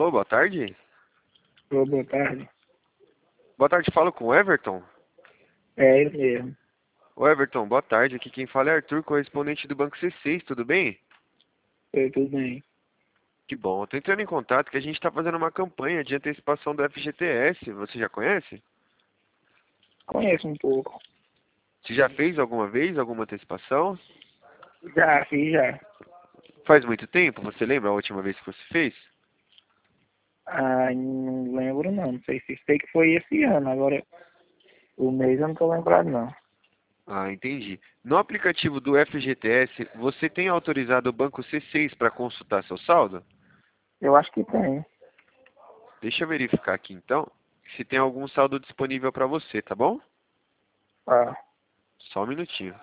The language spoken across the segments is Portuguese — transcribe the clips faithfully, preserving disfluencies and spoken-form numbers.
Alô, boa tarde. Ô, boa tarde. Boa tarde, falo com o Everton. É ele mesmo. Ô Everton, boa tarde. Aqui quem fala é Arthur, correspondente do Banco C seis, tudo bem? Oi, tudo bem. Que bom. Estou entrando em contato que a gente está fazendo uma campanha de antecipação do F G T S. Você já conhece? Conheço um pouco. Você já fez alguma vez alguma antecipação? Já, fiz já. Faz muito tempo? Você lembra a última vez que você fez? Ah, não lembro não. Não sei se sei que foi esse ano. Agora, o mês eu não tô lembrado não. Ah, entendi. No aplicativo do F G T S, você tem autorizado o Banco C seis para consultar seu saldo? Eu acho que tem. Deixa eu verificar aqui então se tem algum saldo disponível para você, tá bom? Ah, Só um minutinho.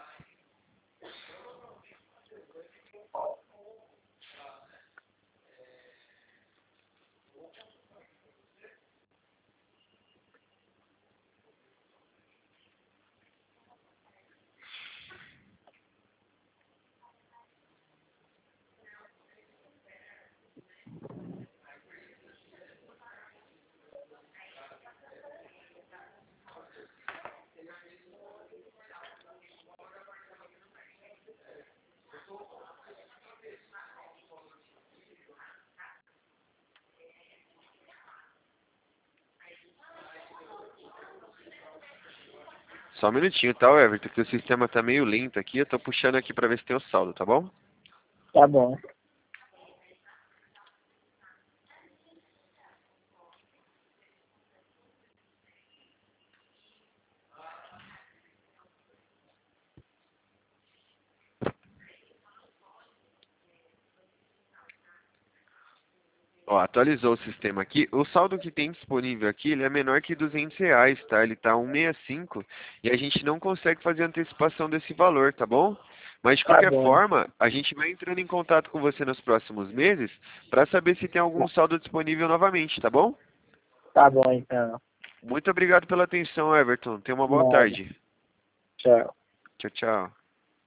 Só um minutinho, tá, Everton? Que o sistema tá meio lento aqui. Eu tô puxando aqui para ver se tem o saldo, tá bom? tá bom. Ó, atualizou o sistema aqui. O saldo que tem disponível aqui, ele é menor que duzentos reais, tá? Ele tá cento e sessenta e cinco e a gente não consegue fazer antecipação desse valor, tá bom? Mas de Tá qualquer bom. forma, a gente vai entrando em contato com você nos próximos meses para saber se tem algum saldo disponível novamente, tá bom? Tá bom, então. Muito obrigado pela atenção, Everton. Tenha uma boa Nada. tarde. Tchau. Tchau, tchau.